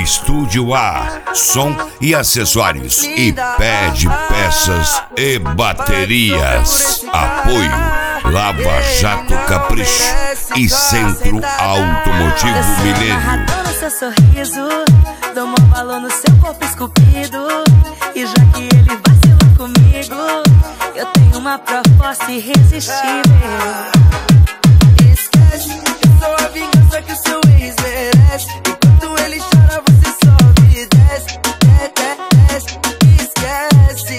Estúdio A, som e acessórios. E pede peças e baterias. Apoio Lava Jato Capricho e Centro Automotivo Milênio. No seu sorriso, dou mó valor no seu corpo esculpido. E já que ele vacilou comigo, eu tenho uma proposta irresistível. Esquece, eu sou a vingança que o seu ex merece. Enquanto ele chora, você sobe e desce, desce, esquece.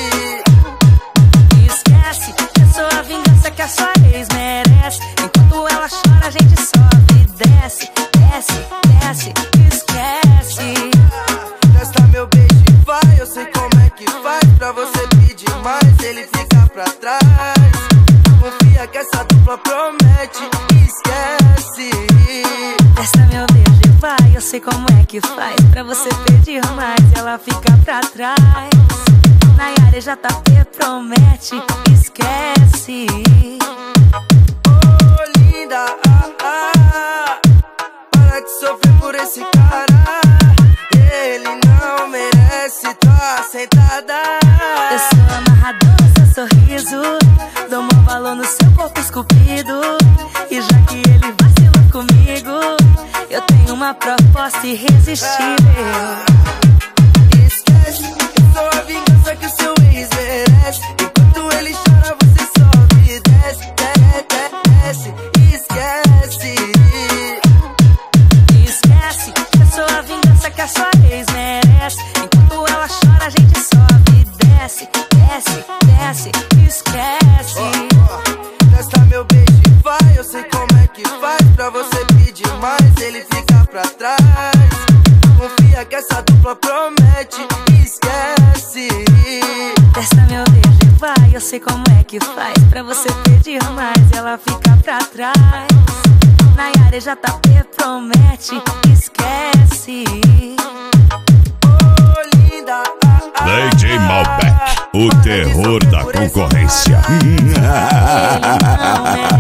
Esquece, eu sou a vingança que a sua ex merece. Enquanto ela chora, a gente sobe e desce, desce, desce, esquece. Testa meu beijo e vai, eu sei como é que faz. Pra você pedir mais, ele fica pra trás. Confia que essa dupla promete, esquece. Testa meu beijo e vai, eu sei como é que faz. Pra você pedir mais, ela fica pra trás. Nayara e JP promete, esquece. Oh, linda, para de sofrer por esse cara. Ele não merece tua sentada. Eu sou amarrador no seu sorriso, dou mó valor no seu corpo esculpido. E já que ele vacilou comigo, eu tenho uma proposta irresistível. Esquece, eu sou a vingança que o seu ex merece. Enquanto ele chora, você sobe e desce, desce, esquece. Esquece, eu sou a vingança que a sua ex merece. Enquanto ela chora, a gente sobe e desce, desce, desce, esquece. Testa meu beijo e vai, eu sei como é que faz. Pra você pedir mais, ele fica pra trás. Confia que essa dupla promete, esquece. Testa meu beijo e vai, eu sei como é que faz. Pra você pedir mais, ela fica pra trás. Nayara e JP promete, esquece. Oh, linda, DJ Malbec, o terror da concorrência. Ele não merece